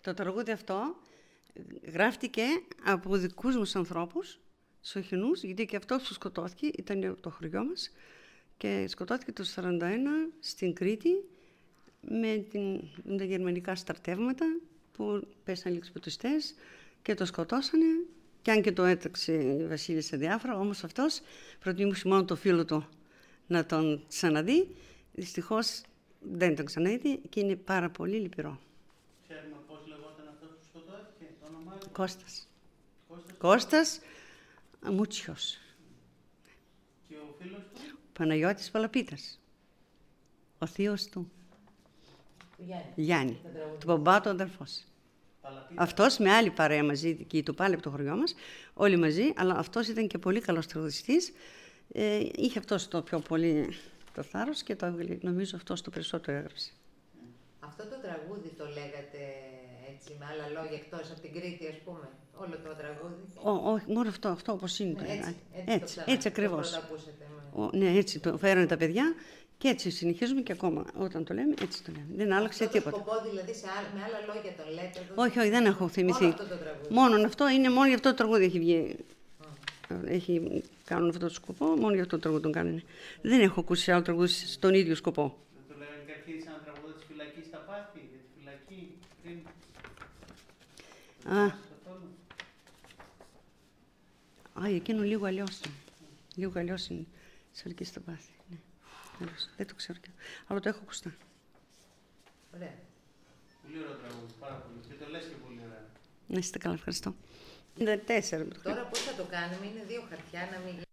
Το τραγούδι αυτό γράφτηκε από δικούς μας ανθρώπους, Σοχινούς, γιατί και αυτός που σκοτώθηκε ήταν από το χωριό μας και σκοτώθηκε το 1941 στην Κρήτη με τα γερμανικά στρατεύματα που πέσαν λίγοι σπιτουστές και το σκοτώσανε. Και αν και το έτρεξε η Βασίλισσα διάφορα, όμως αυτός προτιμούσε μόνο το φίλο του να τον ξαναδεί. Δυστυχώς δεν τον ξαναείδε και είναι πάρα πολύ λυπηρό. Ξέρουμε πώς λεγόταν αυτός που σκοτώθηκε, το όνομά του? Κώστας Αμούτσιος. Και ο φίλος του? Παναγιώτης Παλαπίτας. Ο θείος του. Γιάννη. Του μπαμπά του αδερφός. Αυτός με άλλη παρέα μαζί, και του πάλι από το χωριό μας, όλοι μαζί, αλλά αυτός ήταν και πολύ καλός τραγουδιστής. Είχε αυτός το πιο πολύ το θάρρος και το έβγαλε, νομίζω αυτός το περισσότερο έγραψε. Αυτό το τραγούδι το λέγατε έτσι με άλλα λόγια εκτός από την Κρήτη, ας πούμε, όλο το τραγούδι? Όχι, μόνο αυτό όπως είναι. Έτσι ακριβώς. Ακούσατε, ναι, έτσι το φέρανε τα παιδιά. Και έτσι συνεχίζουμε και ακόμα όταν το λέμε, έτσι το λέμε. Δεν άλλαξε τίποτα. Αυτό το σκοπό δηλαδή με άλλα λόγια τον λέτε? Όχι, δεν έχω θυμηθεί. Μόνο αυτό το τραγούδι? Μόνο αυτό, είναι μόνο για αυτό το τραγούδι έχει βγει. Κάνουν αυτό το σκοπό, μόνο για αυτό το τραγούδι τον κάνουν. Δεν έχω ακούσει άλλο τραγούδι στον ίδιο σκοπό. Δεν το λέγανε και αρχίζει ένα τραγούδι της φυλακής στα πάθη, για τη φυλακή πριν? Εκείνο λίγο αλλιώς. Λίγο αλλιώς είναι της φυλακής στα πάθη. Δεν το ξέρω, αλλά το έχω ακουστά. Ωραία. Πολύ ωραίο τραγούδι, πάρα πολύ. Και το λες και πολύ ωραία. Να είστε καλά, ευχαριστώ. Είναι 4. Τώρα πώς θα το κάνουμε, είναι 2 χαρτιά, να μην